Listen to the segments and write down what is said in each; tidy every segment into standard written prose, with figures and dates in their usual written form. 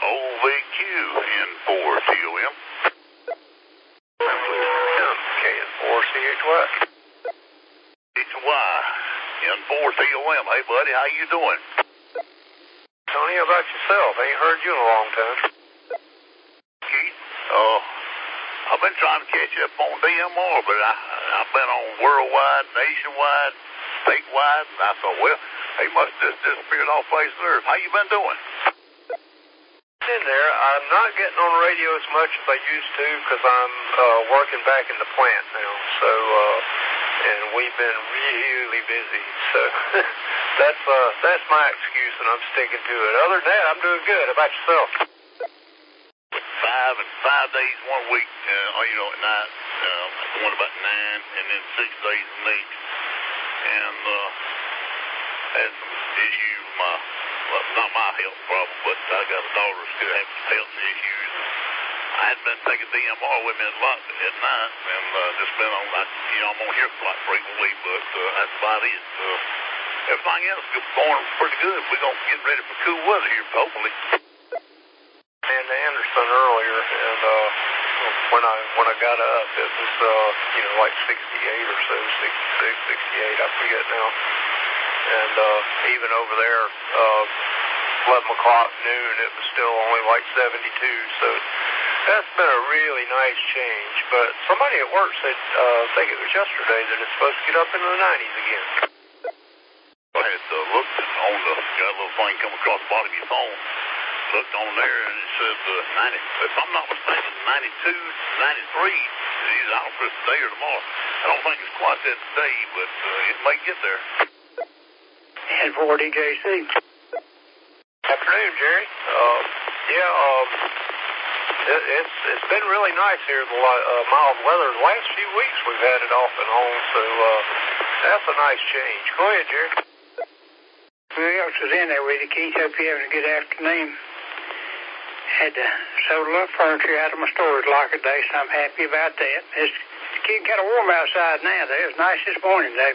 OVQ N4COM. KN4CHY. HY N4COM. Hey, buddy, how you doing? Tony, how about yourself? Ain't heard you in a long time. Keith, I've been trying to catch up on DMR, but I've been on worldwide, nationwide, statewide, and I thought, well, he must have just disappeared off face of the earth. How you been doing? In there, I'm not getting on the radio as much as I used to because I'm working back in the plant now. So, and we've been really busy. So that's my excuse, and I'm sticking to it. Other than that, I'm doing good. How about yourself? 5 days 1 week, at night, going about 9, and then 6 days the next. And had some issues with not my health problem, but I got a daughter who still has some health issues. I hadn't been taking DMR with me a lot at night, and just been on, I'm on here quite frequently, but that's about it. Everything else is going pretty good. We're going to get ready for cool weather here, hopefully. And Anderson earlier, and when I got up, it was like 68 or so, 66, 68, I forget now. And even over there, 11 o'clock noon, it was still only like 72. So that's been a really nice change. But somebody at work said, I think it was yesterday, that it's supposed to get up into the 90s again. I had looked on got a little thing come across the bottom of your phone. Looked on there and it said 90, if I'm not mistaken, 92, 93. Either out for today or tomorrow. I don't think it's quite that today, but it may get there. And for DJC. Afternoon, Jerry. It's been really nice here, the mild weather. The last few weeks we've had it off and on, so that's a nice change. Go ahead, Jerry. Who else is in there with you, Keith? Hope you're having a good afternoon. Had sold a little furniture out of my storage locker today, so I'm happy about that. It's getting kind of warm outside now, though. It's nice this morning, though.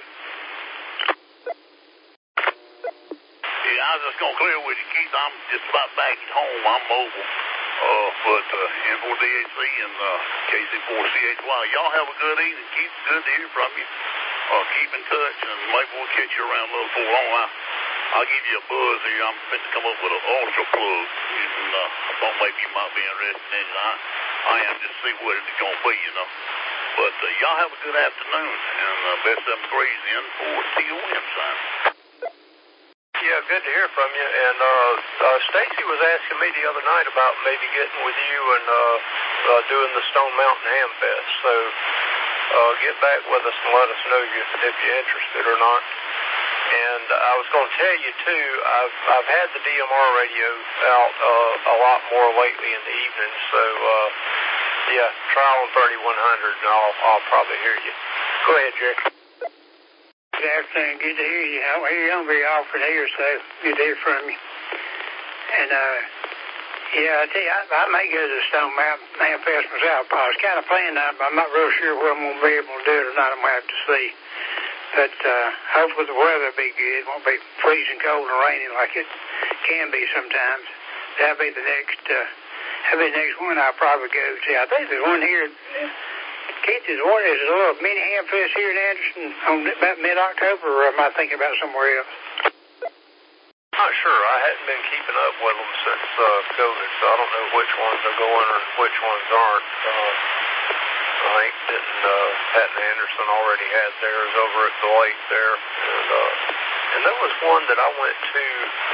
Yeah, I was just going to clear with you, Keith. I'm just about back at home. I'm mobile. But N4DHC and KC4CHY, y'all have a good evening. Keith, good to hear from you. Keep in touch, and maybe we'll catch you around a little before long. I'll give you a buzz here. I'm going to come up with an ultra plug, and I thought maybe you might be interested in it. I am, just see what it's going to be, But y'all have a good afternoon, and best 73s in for TOM sign. Yeah, good to hear from you. And Stacy was asking me the other night about maybe getting with you and doing the Stone Mountain Ham Fest. So get back with us and let us know if you're interested or not. And I was going to tell you too, I've had the DMR radio out a lot more lately in the evening. So yeah, trial on 3100, and I'll probably hear you. Go ahead, Jerry. Good afternoon. Good to hear you. I don't hear you on very often here, so good to hear from you. And yeah, I tell you, I may go to the Stone Mountain Ham Fest myself. I was kind of planning on it, but I'm not real sure whether I'm going to be able to do it or not. I'm going to have to see. But hopefully the weather will be good. It won't be freezing cold and raining like it can be sometimes. That'll be the next one I'll probably go to. I think there's one here. Keith, there's a little mini ham fest here in Anderson on about mid-October, or am I thinking about somewhere else? Not sure. I hadn't been keeping up with them since COVID, so I don't know which ones are going or which ones aren't. I think that Pat and Anderson already had theirs over at the lake there. And there was one that I went to,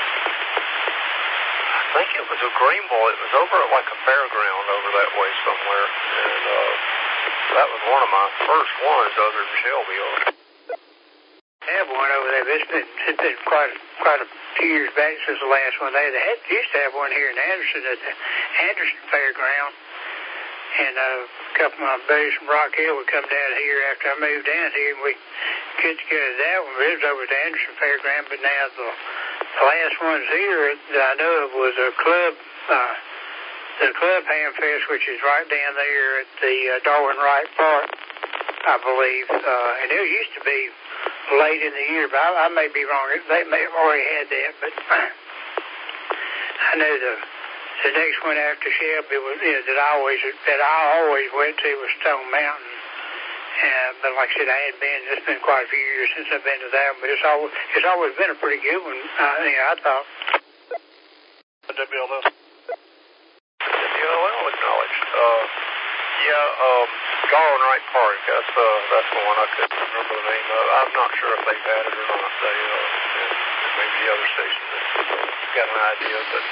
I think it was a Greenville. It was over at like a fairground over that way somewhere. And that was one of my first ones other than Shelby. I have one over there. It's been quite a few years back since the last one. They used to have one here in Anderson at the Anderson Fairground. And a couple of my buddies from Rock Hill would come down here after I moved down here, and we get together that one. It was over at the Anderson Fairground, but now the last ones here that I know of was a club, the Club Ham Fest, which is right down there at the Darwin Wright Park, I believe. And it used to be late in the year, but I may be wrong. They may have already had that, but I know the the next one after Shelby was that I always went to was Stone Mountain. But like I said, it's been quite a few years since I've been to that one, but it's always been a pretty good one, I thought. WLL. WLL acknowledged. Garland Wright Park, that's the one I couldn't remember the name of. I'm not sure if they've had it or not. Maybe the other station that's got an idea, but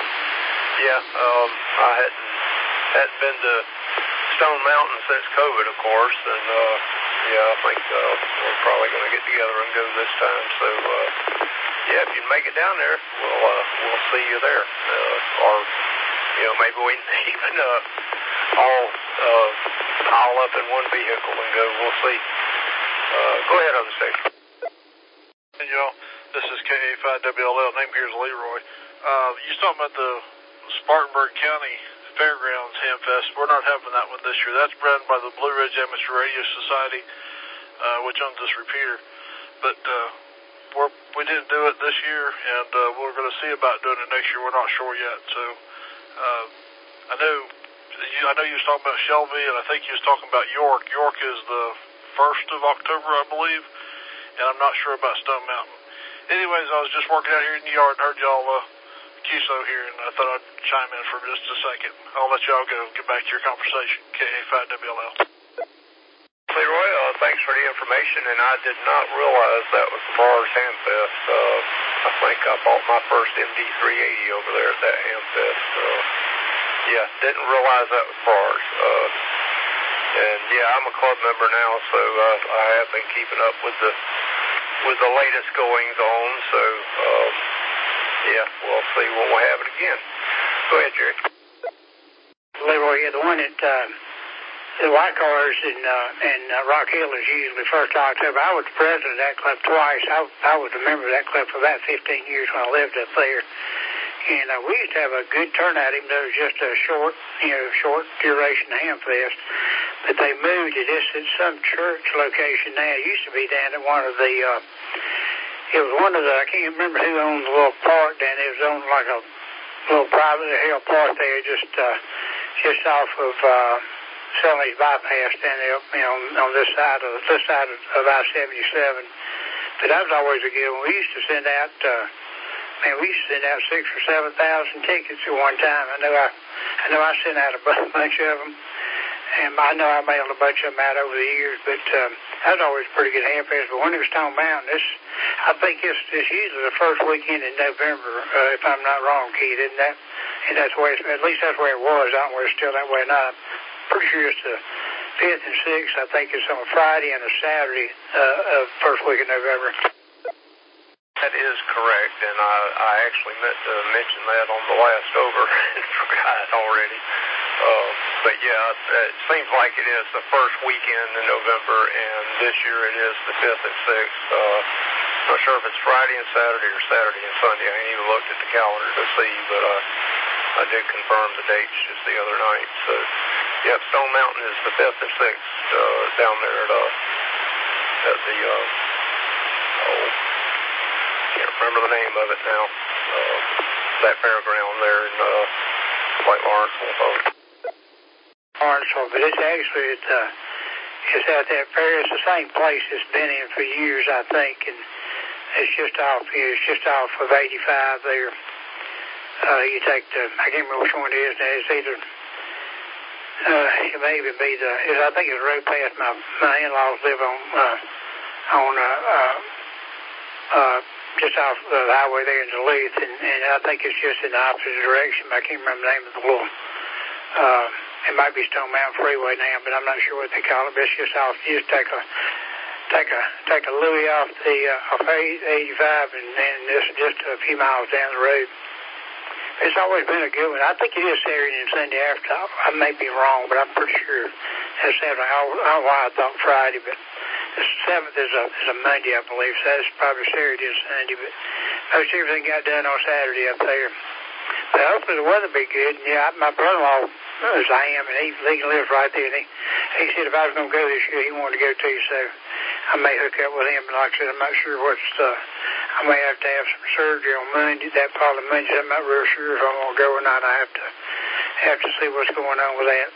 I hadn't been to Stone Mountain since COVID, of course, and I think we're probably going to get together and go this time. So if you make it down there, we'll see you there, or maybe we can even all pile up in one vehicle and go. We'll see. Go ahead, other station. Hey, y'all. This is KA5WLL. Name here is Leroy. You was talking about the Spartanburg County Fairgrounds Hamfest. We're not having that one this year. That's run by the Blue Ridge Amateur Radio Society, which owns this repeater. But we didn't do it this year, and we're going to see about doing it next year. We're not sure yet. So I know you was talking about Shelby, and I think you was talking about York. York is the 1st of October, I believe, and I'm not sure about Stone Mountain. Anyways, I was just working out here in the yard and heard y'all QSO here, and I thought I'd chime in for just a second. I'll let y'all go. Get back to your conversation. KA5WLL. Leroy, thanks for the information, and I did not realize that was the Mars Hamfest. I think I bought my first MD380 over there at that Hamfest. Didn't realize that was Mars. And I'm a club member now, so I have been keeping up with the latest goings on. So we'll see when we'll have it again. Go ahead, Jerry. Leroy, the one at the White Cars in Rock Hill is usually 1st of October. I was the president of that club twice. I was a member of that club for about 15 years when I lived up there. And we used to have a good turnout, even though it was just a short duration Hamfest. But they moved it. It's at some church location now. It used to be down at one of the, I can't remember who owned the little park down there. It was on like a little privately held park there, just off of Selmy's bypass down there, on this side of I-77. But that was always a good one. We used to send out, 6,000 or 7,000 tickets at one time. I know I sent out a bunch of them, and I know I mailed a bunch of them out over the years. But that was always a pretty good Hamfest. But when it was Stone Mountain, I think it's usually the first weekend in November, if I'm not wrong, Keith, isn't that? And that's where at least that's where it was. I don't know if it's still that way or not. Pretty sure it's the 5th and 6th. I think it's on a Friday and a Saturday of first week of November. That is correct, and I actually meant to mention that on the last over and forgot already. But it seems like it is the first weekend in November, and this year it is the 5th and 6th. Not sure if it's Friday and Saturday or Saturday and Sunday. I ain't even looked at the calendar to see, but I did confirm the dates just the other night. So, Stone Mountain is the 5th and 6th down there at the can't remember the name of it now. That fairground there in White Lawrenceville. But it's actually it's out there fair. It's the same place it's been in for years, I think, and it's just off of 85 there. You take I can't remember which one it is now. It's either it may even be I think it's the road past my in-laws live on just off the highway there in Duluth, and I think it's just in the opposite direction. I can't remember the name of the little. It might be Stone Mountain Freeway now, but I'm not sure what they call it. But it's just off. You just take a Louis off 85, and then just a few miles down the road. It's always been a good one. I think it is Saturday and Sunday after. I may be wrong, but I'm pretty sure that's Saturday. I don't know why I thought Friday, but the 7th is a Monday, I believe. So that's probably Saturday and Sunday, but most everything got done on Saturday up there. But hopefully the weather will be good. My brother-in-law is and he lives right there. And he said if I was going to go this year, he wanted to go too. So I may hook up with him. But like I said, I'm not sure I may have to have some surgery on Monday. That probably Monday. I'm not real sure if I'm going to go or not. I have to have to see what's going on with that.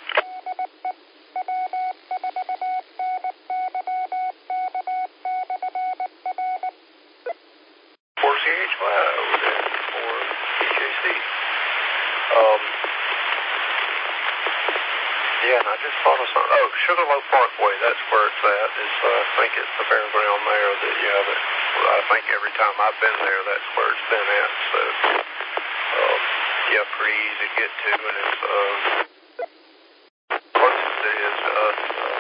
Yeah, and I just thought of something. Oh, Sugarloaf Parkway, that's where it's at. I think it's the fairground there that, I think every time I've been there, that's where it's been at. So, pretty easy to get to, and it's closest it is to us.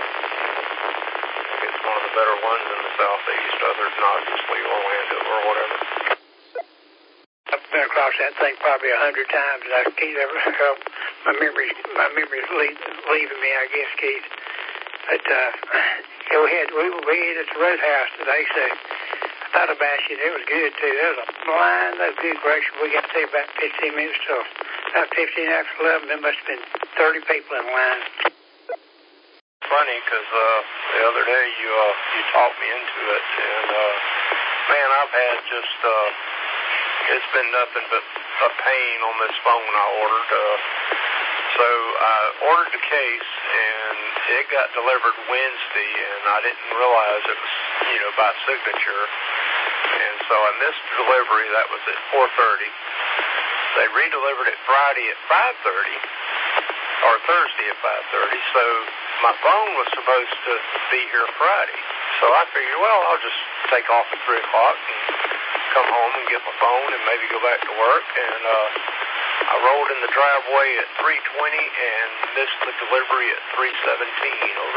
It's one of the better ones in the southeast, other than obviously Orlando or whatever. I've been across that thing probably 100 times, and I can't ever help. My memory's leaving me, I guess, Keith. But we ate at the Roadhouse today, so I thought about you, and it was good too. There was a line of good gracious. We got there about 15 minutes till about 15 after 11. There must have been 30 people in line. Funny, because the other day you talked me into it, and man, I've had just it's been nothing but a pain on this phone I ordered. So I ordered the case, and it got delivered Wednesday, and I didn't realize it was, by signature. And so I missed the delivery. That was at 4:30. They redelivered it Friday at 5:30, or Thursday at 5:30. So my phone was supposed to be here Friday. So I figured, well, I'll just take off at 3 o'clock and come home and get my phone and maybe go back to work. And I rolled in the driveway at 3:20 and missed the delivery at 3:17. Over.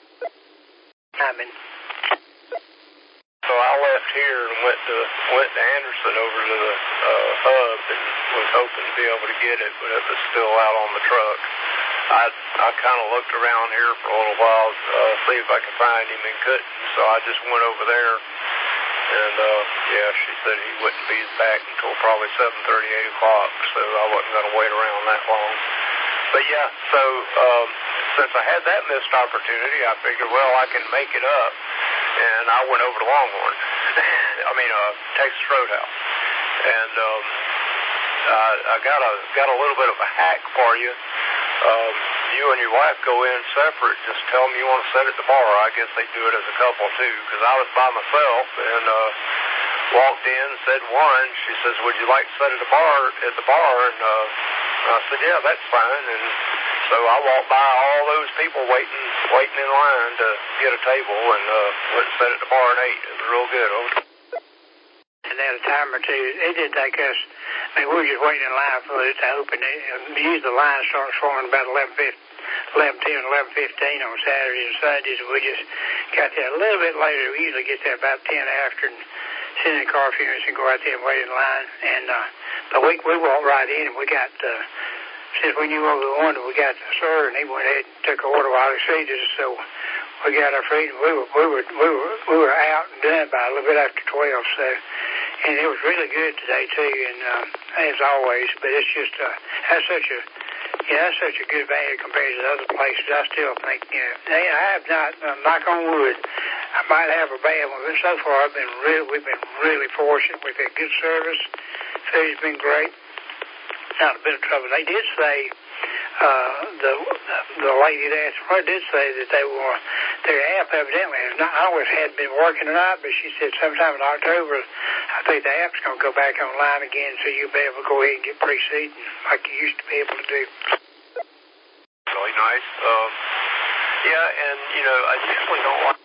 So I left here and went to Anderson over to the hub and was hoping to be able to get it, but it was still out on the truck. I kind of looked around here for a little while, see if I could find him, and couldn't. So I just went over there. And, she said he wouldn't be back until probably 7:30, 8 o'clock, so I wasn't going to wait around that long. But, since I had that missed opportunity, I figured, well, I can make it up. And I went over to Longhorn. Texas Roadhouse. And I got a little bit of a hack for you. You and your wife go in separate. Just tell them you want to sit at the bar. I guess they do it as a couple, too, because I was by myself and walked in, said one. She says, would you like to sit at the bar? And I said, yeah, that's fine. And so I walked by all those people waiting in line to get a table and went and sat at the bar and ate. It was real good. And at a time or two, it did take us, we were just waiting in line for it to open. Usually the line starts forming about 11:10, 11:15 on Saturdays and Sundays, and we just got there a little bit later. We usually get there about 10 after and sit in the car a few minutes and go out there and wait in line. And but we walked right in, and we got, since we knew what we wanted, we got the server, and he went ahead and took an order while he seated us, so we got our food, and we were out and done by a little bit after 12, so, and it was really good today too, and as always, but it's just that's such a good value compared to the other places. I still think, I have not, knock on wood, I might have a bad one, but so far we've been really fortunate. We've had good service, food's been great, not a bit of trouble. They did say, the lady that asked for it did say that their app evidently has not always had been working or not, but she said sometime in October, I think the app's going to go back online again, so you'll be able to go ahead and get pre-seating like you used to be able to do. Really nice. And, I usually don't like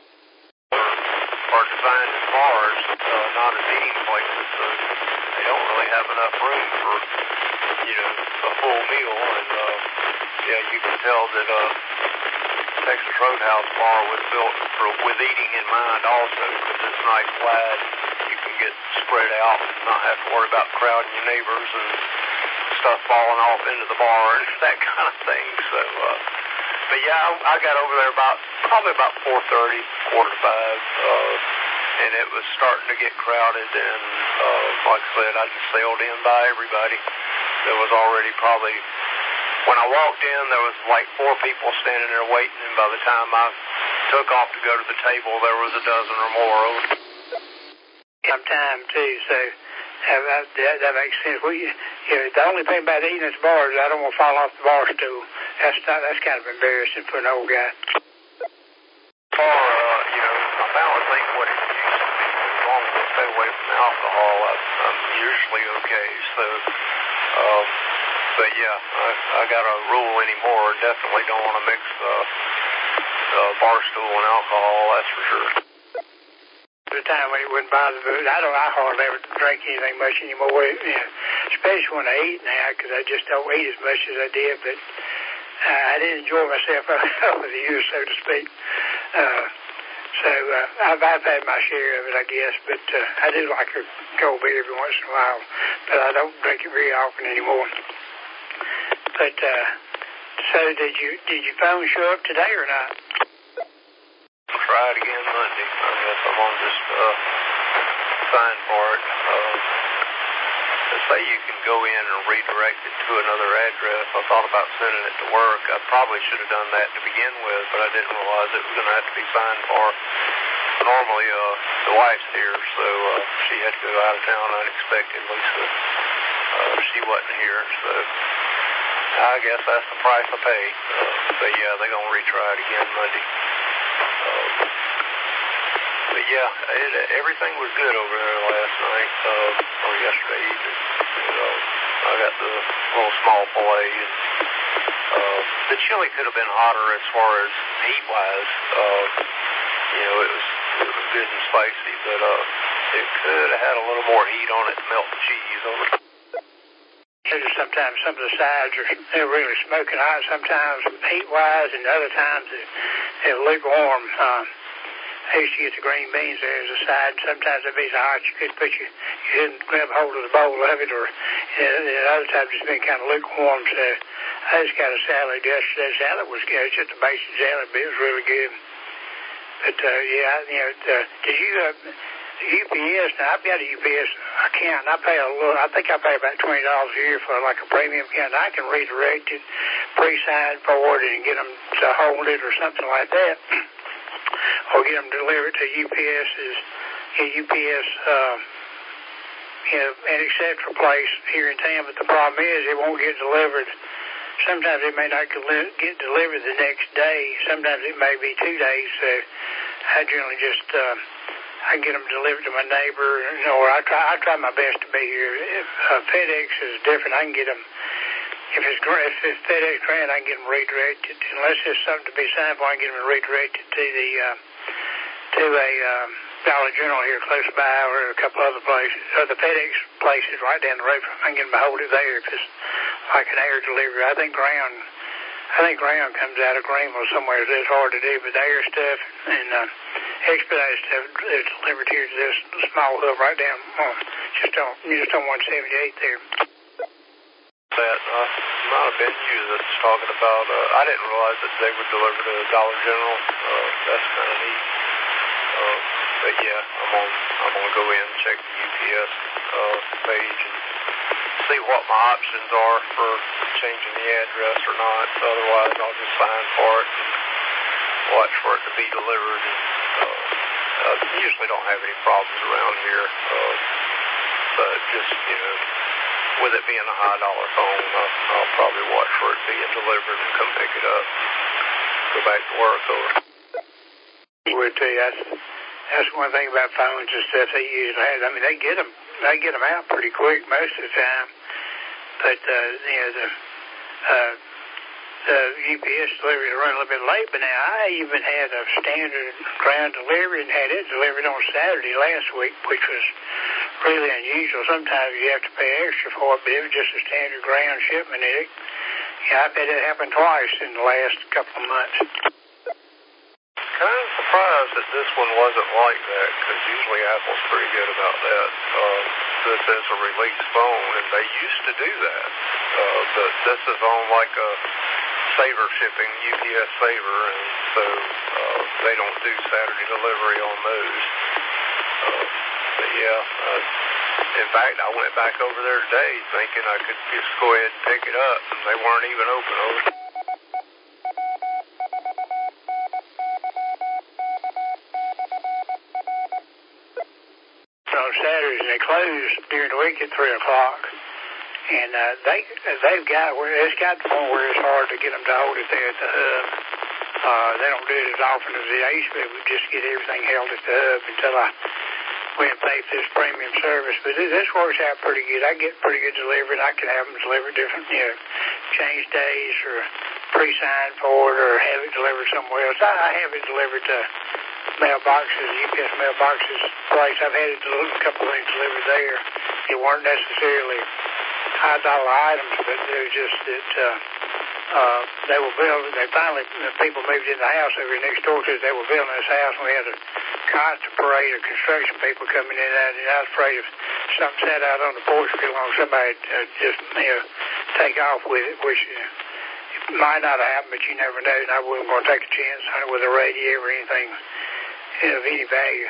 are designed as bars, not as eating places, so they don't really have enough room for, a full meal, and, you can tell that, Texas Roadhouse bar was built with eating in mind also, because it's nice wide, you can get spread out and not have to worry about crowding your neighbors and stuff falling off into the bar and that kind of thing, so, I got over there probably about 4:30, 4:45, and it was starting to get crowded, and like I said, I just sailed in by everybody. There was already probably, when I walked in, there was like 4 people standing there waiting, and by the time I took off to go to the table, there was a dozen or more. Some time too, so That makes sense. The only thing about eating at the bar is I don't want to fall off the bar stool. That's kind of embarrassing for an old guy. I'm balancing what it used to be. As long as I stay away from alcohol, I'm usually okay. So, but yeah, I got a rule anymore. Definitely don't want to mix bar stool and alcohol. That's for sure. The time when it wouldn't bother me. I hardly ever drink anything much anymore, especially when I eat now, because I just don't eat as much as I did. But I did enjoy myself over the years, so to speak. I've had my share of it, I guess. But I do like a cold beer every once in a while, but I don't drink it very often anymore. But so did your phone show up today or not? I'll try it again Monday. I guess I'm on just sign for it. They say you can go in and redirect it to another address. I thought about sending it to work. I probably should have done that to begin with, but I didn't realize it was going to have to be signed for. Normally, the wife's here, so she had to go out of town unexpectedly, so she wasn't here. So I guess that's the price I pay. But yeah, they're going to retry it again Monday. But yeah, everything was good over there last night, or yesterday evening. I got the little small filet. The chili could have been hotter as far as heat-wise. It was good and spicy, but it could have had a little more heat on it to melt the cheese over. Sometimes some of the sides they're really smoking hot. Sometimes heat-wise, and other times they're lukewarm. I used to get the green beans there as a side. Sometimes it'd be so hot you couldn't grab hold of the bowl of it, or other times it's been kind of lukewarm. So I just got a salad yesterday. The salad was good. It's just a basic salad, but it was really good. But did you UPS? Now I've got a UPS account. And I pay a little. I think I pay about $20 a year for like a premium account. I can redirect it, pre-sign for it, and get them to hold it or something like that. Or get them delivered to UPS's, UPS, an etc. place here in town. But the problem is it won't get delivered. Sometimes it may not get delivered the next day. Sometimes it may be 2 days. So I generally just I get them delivered to my neighbor, or I try my best to be here. If FedEx is different, I can get them. If it's FedEx Grand, I can get them redirected. Unless there's something to be signed for, I can get them redirected to a Dollar General here close by, or a couple other places. The FedEx places right down the road from. I can get them to hold it there if it's like an air delivery. I think ground comes out of Greenville somewhere. So it's hard to do, but the air stuff and expedited stuff is delivered here to this small hub right down just on 178 there. That might have been you that's talking about. I didn't realize that they would deliver to Dollar General. That's kind of neat. But yeah, I'm gonna go in and check the UPS page and see what my options are for changing the address or not. Otherwise, I'll just sign for it and watch for it to be delivered. And usually don't have any problems around here, but just with it being a high dollar phone, I'll probably watch for it being delivered and come pick it up. Go back to work over. I would tell you that's one thing about phones and stuff they usually have. I mean, they get them out pretty quick most of the time. But the UPS delivery run a little bit late. But now I even had a standard ground delivery and had it delivered on Saturday last week, which was really unusual. Sometimes you have to pay extra for it, but it was just a standard ground shipment. I've had it happen twice in the last couple of months. Kind of surprised that this one wasn't like that, because usually Apple's pretty good about that. This is a release phone, and they used to do that. But this is on like a Saver shipping, UPS Saver, and so they don't do Saturday delivery on those. But yeah, in fact, I went back over there today thinking I could just go ahead and pick it up, and they weren't even open over. on Saturdays, and they close during the week at 3 o'clock. And they've got where it's got to the point where it's hard to get them to hold it there at the hub. They don't do it as often as they used to. We just get everything held at the hub until I went and paid for this premium service. But this works out pretty good. I get pretty good delivery, and I can have them delivered different, change days or pre-signed for it or have it delivered somewhere else. I have it delivered to mailboxes, UPS mailboxes place. I've had it a couple of things delivered there. It weren't necessarily high-dollar items, but it was just that they were building. They finally, the people moved in the house over next door to us. They were building this house, and we had a constant parade of construction people coming in and out. And I was afraid if something sat out on the porch too long, somebody just take off with it, which it might not happen, but you never know. And I wasn't going to take a chance on it with a radio or anything of any value.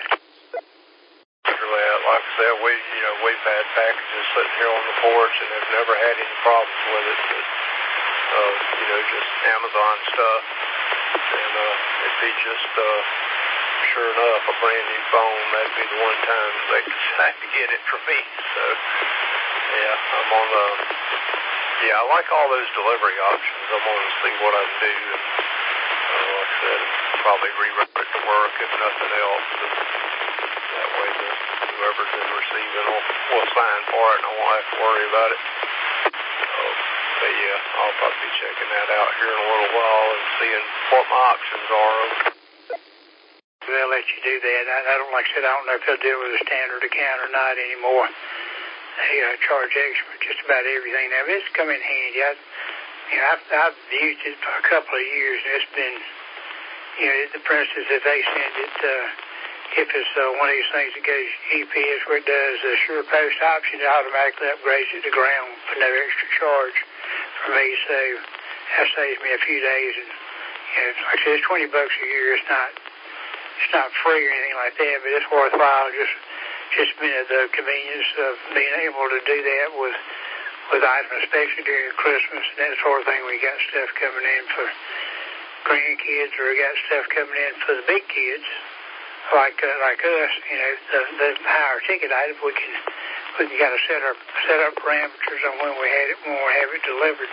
Like I said, we've had packages sitting here on the porch and have never had any problems with it. But, just Amazon stuff. And it'd be just, sure enough, a brand new phone. That'd be the one time they decide to get it from me. So, yeah, I'm on the... Yeah, I like all those delivery options. I'm going to see what I can do. And, like I said, probably reroute it to work if nothing else. And that way whoever's in receiving will sign for it and I won't have to worry about it. But yeah, I'll probably be checking that out here in a little while and seeing what my options are. They'll let you do that. I don't, like I said, I don't know if they'll do it with a standard account or not anymore. They charge extra for just about everything. Now, it's come in handy. I've used it for a couple of years, and it's been, for instance, if they send it, if it's one of these things that goes UPS where it does a sure post option, it automatically upgrades it to ground for no extra charge for me. So that saves me a few days. And like I said, it's $20 a year. It's not free or anything like that, but it's worthwhile. Just the convenience of being able to do that with items, especially during Christmas and that sort of thing. We got stuff coming in for grandkids, or we got stuff coming in for the big kids. Like us, the higher ticket items, we can kind of set up parameters on when we have it delivered.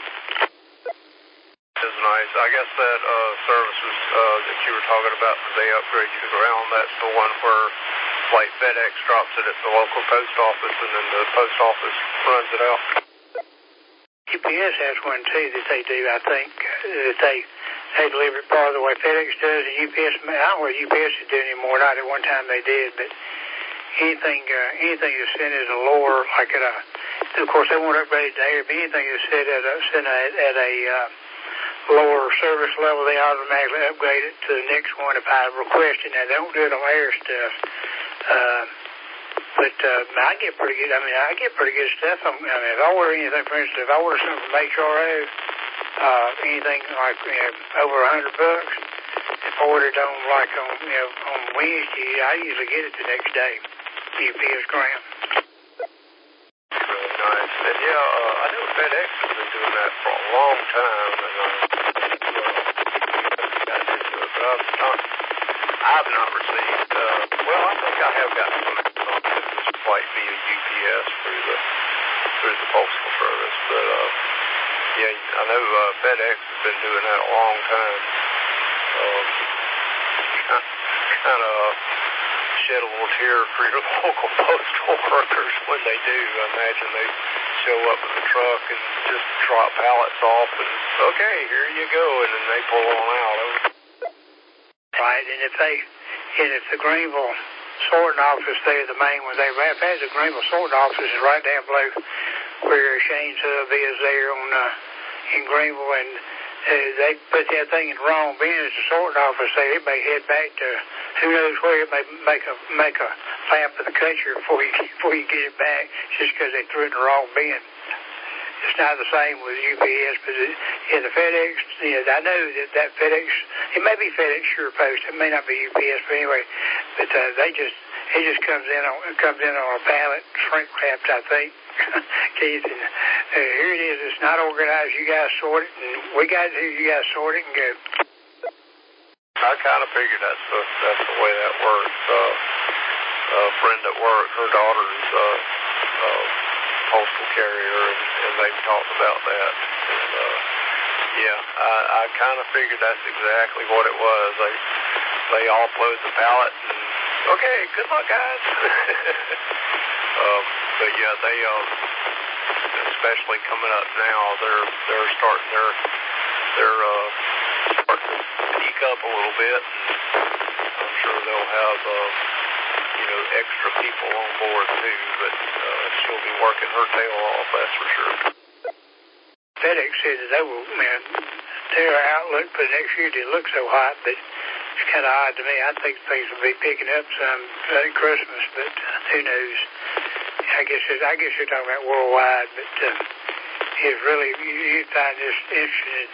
Is nice. I guess that services that you were talking about, they upgrade you to ground. That's the one where, like, FedEx drops it at the local post office, and then the post office runs it out. UPS has one too that they do. I think that they deliver it part of the way FedEx does, and UPS. I don't know what UPS is doing anymore. Not at one time they did, but anything that's sent as a lower, like at a, of course they won't upgrade it there, but anything that's sent at a lower service level, they automatically upgrade it to the next one if I request it. Now they don't do it on air stuff, but I get pretty good. I get pretty good stuff. If I order anything, for instance, if I order something from HRO. Anything like over $100, if ordered on on Wednesday, I usually get it the next day. UPS ground. Really nice. And I know FedEx has been doing that for a long time, and got into it, but I've not received. I think I have gotten some flight via UPS through the postal service, but. Yeah, I know FedEx has been doing that a long time. Kind of shed a little tear for your local postal workers when they do. I imagine they show up in the truck and just drop pallets off and, okay, here you go, and then they pull on out. Right, and if the Greenville sorting office there, the main one they've had, the Greenville sorting office is right down below where Shane's hub is there in Greenville, and they put that thing in the wrong bin. It's a sorting office there. It may head back to who knows where. It may make a flap of the country before you get it back, just because they threw it in the wrong bin. It's not the same with UPS, but the FedEx, I know that FedEx, it may be FedEx SurePost, it may not be UPS, but anyway, but it just comes in on a pallet, shrink wrapped, I think, Keith, and here it is. It's not organized. You guys sort it, and we got it here. You guys sort it and go. I kind of figured that's the way that works. A friend at work, her daughter's postal carrier, and they've talked about that. And, yeah, I kind of figured that's exactly what it was. They offload the pallet, and okay, good luck, guys. But yeah, they especially coming up now, they're starting to peak up a little bit, and I'm sure they'll have extra people on board too. But she'll be working her tail off, that's for sure. FedEx said that they will, their outlook for next year didn't look so hot, but it's kind of odd to me. I think things will be picking up some at Christmas, but who knows? I guess you're talking about worldwide, but it's really, you find this interesting.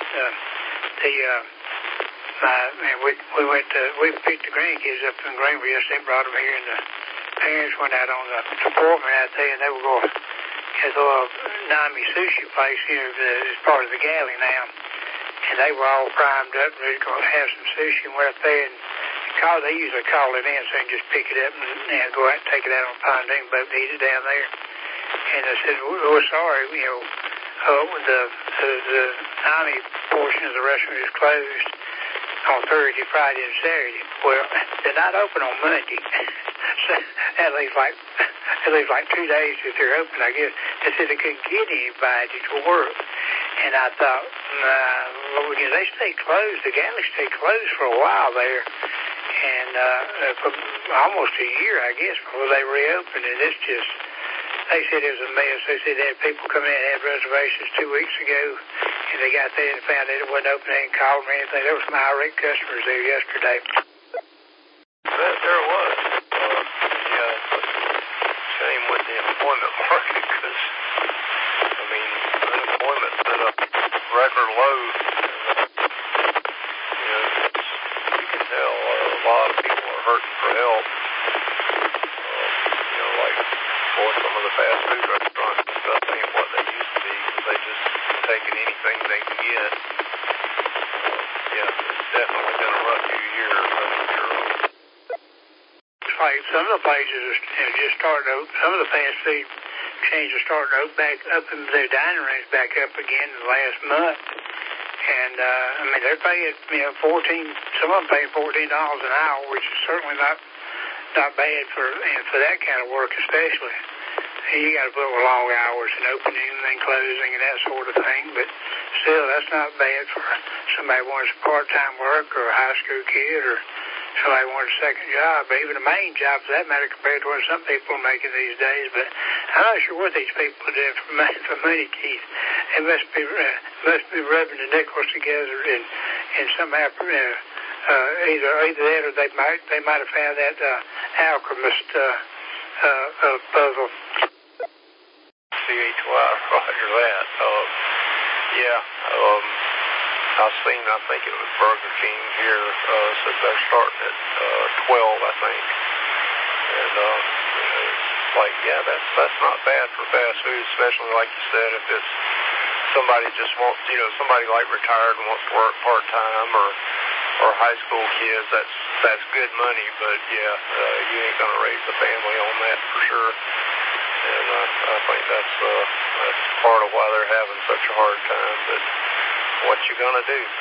We picked the grandkids up in Greenville yesterday, brought them here, and the parents went out on the department out there, and they were going to the Nami sushi place here as part of the galley now. And they were all primed up and ready to go have some sushi, and went up there and they usually call it in so they can just pick it up and go out and take it out on a pontoon boat and eat it down there. And I said, we're sorry, the Nami portion of the restaurant is closed on Thursday, Friday, and Saturday. Well, they're not open on Monday. So that leaves like 2 days that they're open, I guess. They said they couldn't get anybody to work. And I thought, they stay closed. The galley stayed closed for a while there. And for almost a year, I guess, before they reopened. And it's just, they said it was a mess. They said they had people come in and had reservations 2 weeks ago. And they got there and found out it wasn't open. They didn't call them or anything. There were some irate customers there yesterday. There was. Yeah, it's a shame with the employment market because, unemployment's at a record low. You can tell a lot of people are hurting for help. Some of the fast food restaurants and stuff ain't what they used to be because they just taking anything they can get. Yeah, it's definitely been a rough few years, that's for sure. It's like some of the places are just starting to open. Some of the fast food chains are starting to open back up, and their dining rooms back up again in the last month. And they're paying some of them paying $14 an hour, which is certainly not bad for that kind of work, especially. You got to put long hours in opening and closing and that sort of thing, but still, that's not bad for somebody who wants part-time work or a high school kid or somebody who wants a second job, or even a main job for that matter compared to what some people are making these days. But I'm not sure what these people are doing for money, Keith. They must be rubbing the nickels together and somehow either that or they might have found that alchemist puzzle. Roger that. I think it was Burger King here, said they're starting at 12, I think. And that's not bad for fast food, especially like you said, if it's somebody just wants, somebody like retired and wants to work part-time or high school kids, that's good money, but you ain't going to raise a family on that for sure. And I think that's part of why they're having such a hard time, but what you going to do?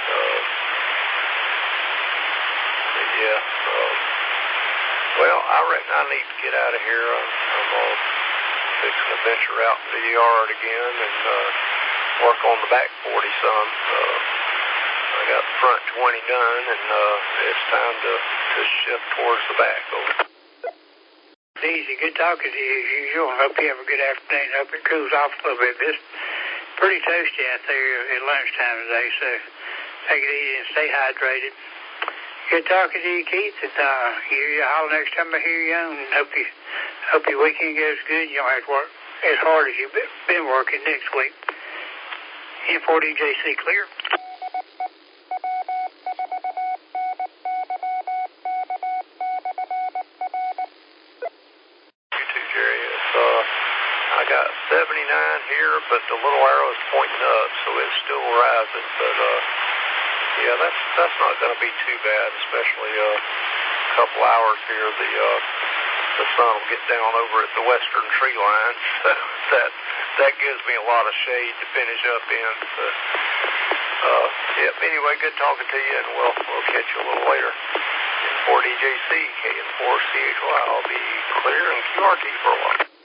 Well, I reckon I need to get out of here. I'm fixing to venture out to the yard again and work on the back 40 some. I got the front 20 done, and it's time to shift towards the back. Over. Easy. Good talking to you as usual. I hope you have a good afternoon. I hope it cools off a little bit. It's pretty toasty out there at lunchtime today, so take it easy and stay hydrated. Good talking to you, Keith. And hear you holler next time I hear you on. And hope your weekend goes good. You don't have to work as hard as you've been working next week. N4DJC clear. I got 79 here, but the little arrow is pointing up, so it's still rising. But that's not going to be too bad, especially a couple hours here. The sun will get down over at the western tree line. So that gives me a lot of shade to finish up in. So, yep. Anyway, good talking to you, and we'll catch you a little later. In 4DJC, KN4CHY, I'll be clear in QRT for a while.